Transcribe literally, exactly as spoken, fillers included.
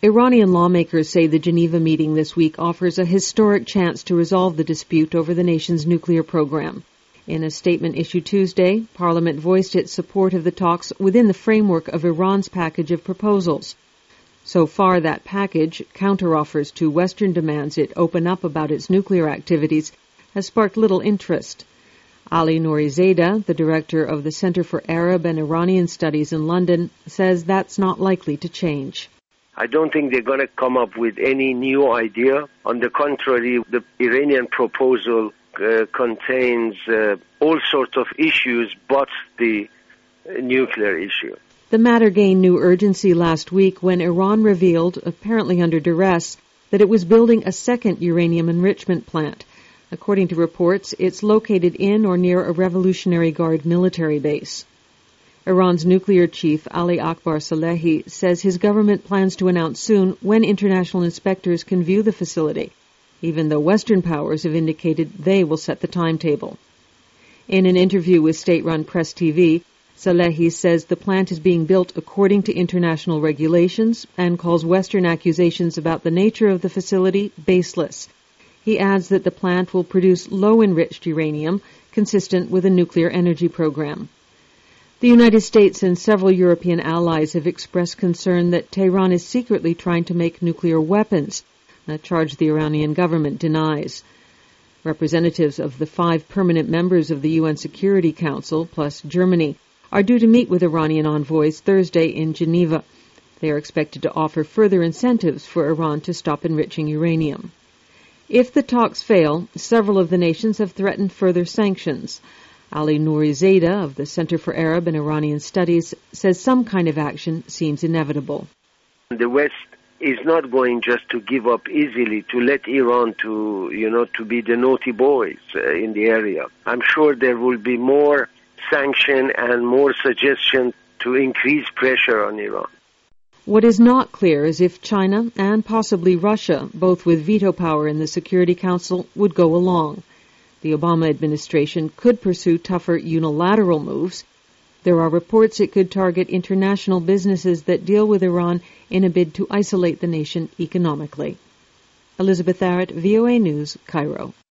Iranian lawmakers say the Geneva meeting this week offers a historic chance to resolve the dispute over the nation's nuclear program. In a statement issued Tuesday, Parliament voiced its support of the talks within the framework of Iran's package of proposals. So far, that package, counteroffers to Western demands it open up about its nuclear activities, has sparked little interest. Ali Nourizadeh, the director of the Center for Arab and Iranian Studies in London, says that's not likely to change. I don't think they're going to come up with any new idea. On the contrary, the Iranian proposal uh, contains uh, all sorts of issues but the uh, nuclear issue. The matter gained new urgency last week when Iran revealed, apparently under duress, that it was building a second uranium enrichment plant. According to reports, it's located in or near a Revolutionary Guard military base. Iran's nuclear chief, Ali Akbar Salehi, says his government plans to announce soon when international inspectors can view the facility, even though Western powers have indicated they will set the timetable. In an interview with state-run Press T V, Salehi says the plant is being built according to international regulations and calls Western accusations about the nature of the facility baseless. He adds that the plant will produce low-enriched uranium consistent with a nuclear energy program. The United States and several European allies have expressed concern that Tehran is secretly trying to make nuclear weapons, a charge the Iranian government denies. Representatives of the five permanent members of the U N Security Council, plus Germany, are due to meet with Iranian envoys Thursday in Geneva. They are expected to offer further incentives for Iran to stop enriching uranium. If the talks fail, several of the nations have threatened further sanctions. Ali Nourizadeh of the Center for Arab and Iranian Studies says some kind of action seems inevitable. The West is not going just to give up easily, to let Iran to, you know, to be the naughty boys uh, in the area. I'm sure there will be more sanction and more suggestion to increase pressure on Iran. What is not clear is if China and possibly Russia, both with veto power in the Security Council, would go along. The Obama administration could pursue tougher unilateral moves. There are reports it could target international businesses that deal with Iran in a bid to isolate the nation economically. Elizabeth Arrett, V O A News, Cairo.